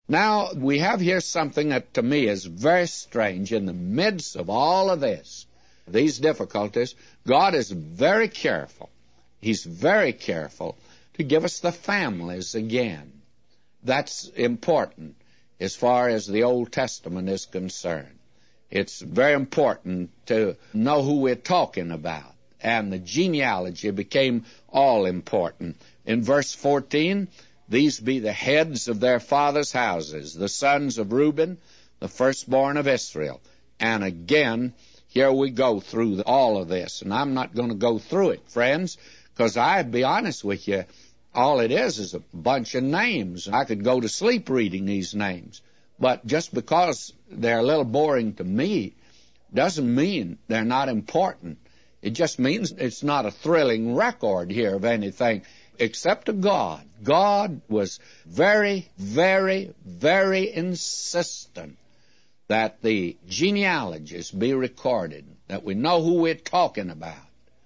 Now, we have here something that to me is very strange. In the midst of all of this, these difficulties, God is very careful. He's very careful to give us the families again. That's important as far as the Old Testament is concerned. It's very important to know who we're talking about. And the genealogy became all important. In verse 14, these be the heads of their fathers' houses, the sons of Reuben, the firstborn of Israel. And again, here we go through all of this. And I'm not going to go through it, friends, because I'd be honest with you, all it is a bunch of names. I could go to sleep reading these names. But just because they're a little boring to me doesn't mean they're not important. It just means it's not a thrilling record here of anything except to God. God was very, very, very insistent that the genealogies be recorded, that we know who we're talking about.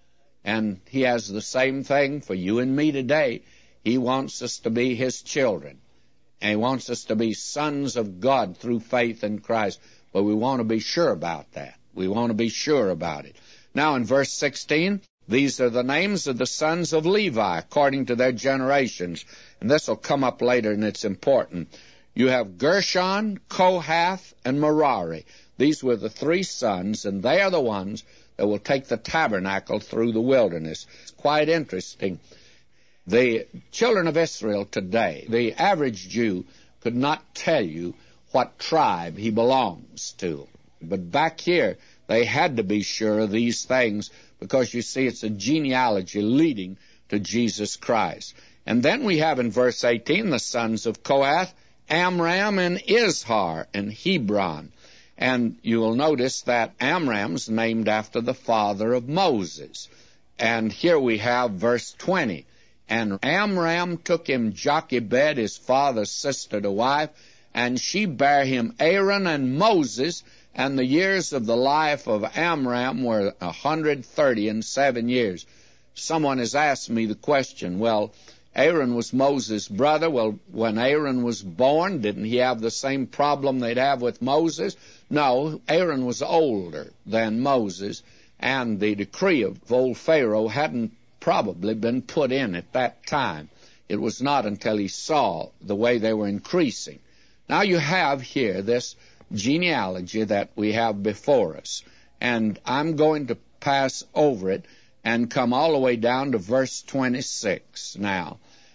And He has the same thing for you and me today. He wants us to be His children. And He wants us to be sons of God through faith in Christ. But we want to be sure about that. We want to be sure about it. Now in verse 16, these are the names of the sons of Levi according to their generations. And this will come up later, and it's important. You have Gershon, Kohath, and Merari. These were the three sons, and they are the ones that will take the tabernacle through the wilderness. It's quite interesting. The children of Israel today, the average Jew could not tell you what tribe he belongs to. But back here, they had to be sure of these things because, you see, it's a genealogy leading to Jesus Christ. And then we have in verse 18 the sons of Kohath, Amram and Izhar and Hebron. And you will notice that Amram's named after the father of Moses. And here we have verse 20. And Amram took him Jochebed, his father's sister, to wife, and she bare him Aaron and Moses, and the years of the life of Amram were 137 years. Someone has asked me the question, well, Aaron was Moses' brother. Well, when Aaron was born, didn't he have the same problem they'd have with Moses? No, Aaron was older than Moses, and the decree of old Pharaoh hadn't probably been put in at that time. It was not until he saw the way they were increasing. Now you have here this genealogy that we have before us, and I'm going to pass over it and come all the way down to verse 26 now.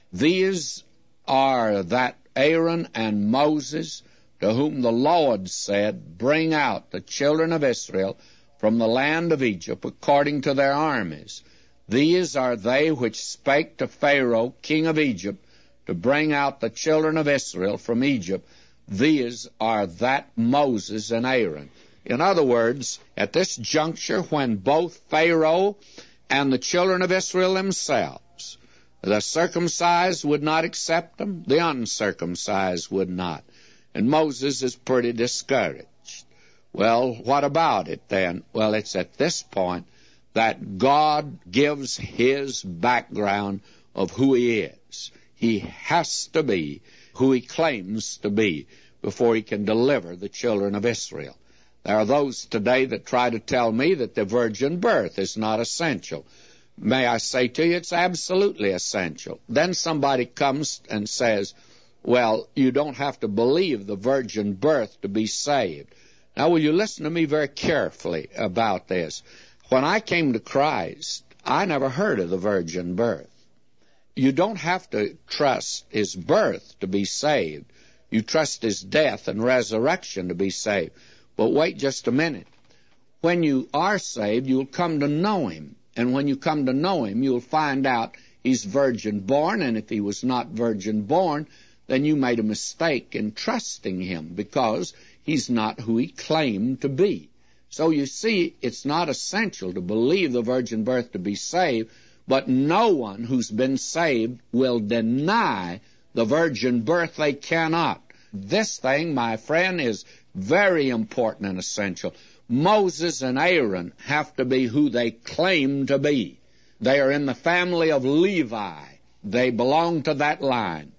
These are that Aaron and Moses, to whom the Lord said, bring out the children of Israel from the land of Egypt according to their armies. These are they which spake to Pharaoh, king of Egypt, to bring out the children of Israel from Egypt. These are that Moses and Aaron. In other words, at this juncture, when both Pharaoh and the children of Israel themselves, the circumcised would not accept them, the uncircumcised would not. And Moses is pretty discouraged. Well, what about it then? Well, it's at this point that God gives His background of who He is. He has to be who He claims to be before He can deliver the children of Israel. There are those today that try to tell me that the virgin birth is not essential. May I say to you, it's absolutely essential. Then somebody comes and says, well, you don't have to believe the virgin birth to be saved. Now, will you listen to me very carefully about this? When I came to Christ, I never heard of the virgin birth. You don't have to trust His birth to be saved. You trust His death and resurrection to be saved. But wait just a minute. When you are saved, you'll come to know Him. And when you come to know Him, you'll find out He's virgin born. And if He was not virgin born, then you made a mistake in trusting Him because He's not who He claimed to be. So you see, it's not essential to believe the virgin birth to be saved, but no one who's been saved will deny the virgin birth. They cannot. This thing, my friend, is very important and essential. Moses and Aaron have to be who they claim to be. They are in the family of Levi. They belong to that line.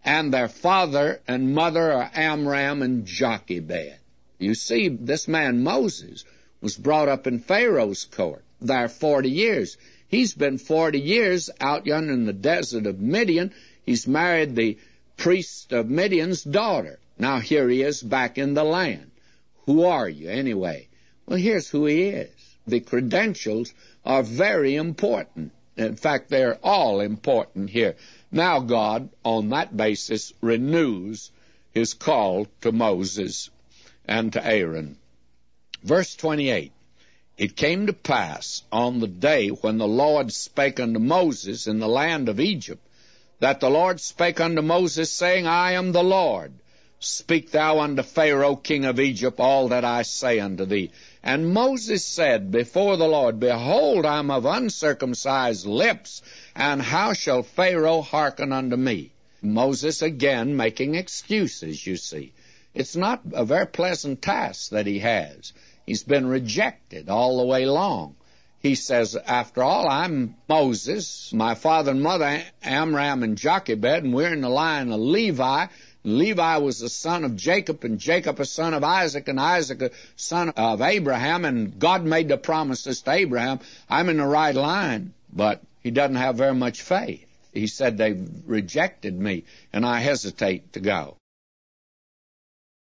and their father and mother are Amram and Jochebed. You see, this man Moses was brought up in Pharaoh's court there 40 years. He's been 40 years out yonder in the desert of Midian. He's married the priest of Midian's daughter. Now here he is back in the land. Who are you anyway? Well, here's who he is. The credentials are very important. In fact, they're all important here. Now God, on that basis, renews his call to Moses and to Aaron. Verse 28, it came to pass on the day when the Lord spake unto Moses in the land of Egypt, that the Lord spake unto Moses, saying, I am the Lord. Speak thou unto Pharaoh king of Egypt all that I say unto thee. And Moses said before the Lord, Behold, I am of uncircumcised lips, and how shall Pharaoh hearken unto me? Moses again making excuses, you see. It's not a very pleasant task that he has. He's been rejected all the way along. He says, after all, I'm Moses, my father and mother, Amram and Jochebed, and we're in the line of Levi. Levi was the son of Jacob, and Jacob a son of Isaac, and Isaac a son of Abraham, and God made the promises to Abraham. I'm in the right line, but he doesn't have very much faith. He said, they've rejected me, and I hesitate to go.